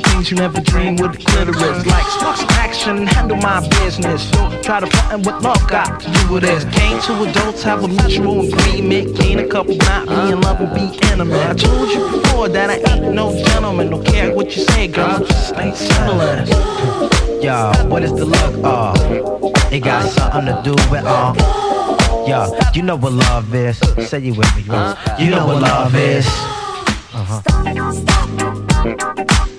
things you never dreamed with the clitoris. Like sparks of action, handle my business. Don't try to button what love got to do with this. Came to adults, have a mutual agreement. Gain a couple, not be in love and be intimate. I told you before that I ain't no gentleman. Don't care what you say, girl, just stay similar. Yo, what is the look? It got something to do with Yo, you know what love is. Say you with me, you know what love is. Stop.